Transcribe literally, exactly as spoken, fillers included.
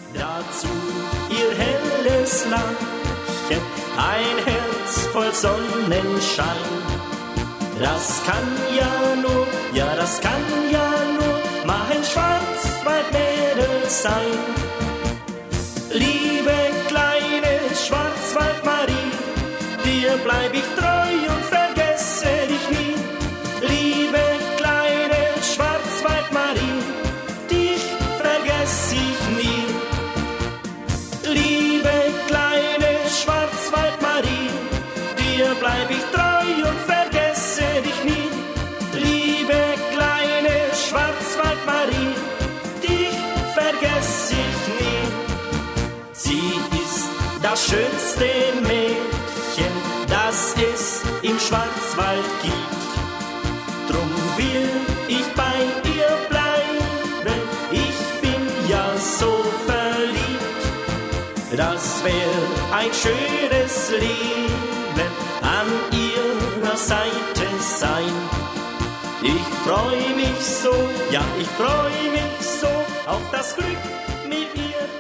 Dazu ihr helles Lachen, ein Herz voll Sonnenschein. Das kann ja nur, ja das kann ja nur mein Schwarzwaldmädel sein. Liebe kleine Schwarzwaldmarie, dir bleib ich treu und vergesse dich nie. Liebe kleine Schwarzwaldmarie, dich vergesse ich nie. Liebe kleine Schwarzwaldmarie, dir bleib ich treu und vergesse dich nie. Liebe kleine Schwarzwaldmarie, dich vergesse ich nie. Sie ist das schönste Mädchen, das es im Schwarzwald gibt. Drum will ich bei ihr bleiben, ich bin ja so verliebt. Das wär ein schönes Leben, an ihrer Seite sein. Ich freu mich so, ja ich freu mich so auf das Glück mit ihr.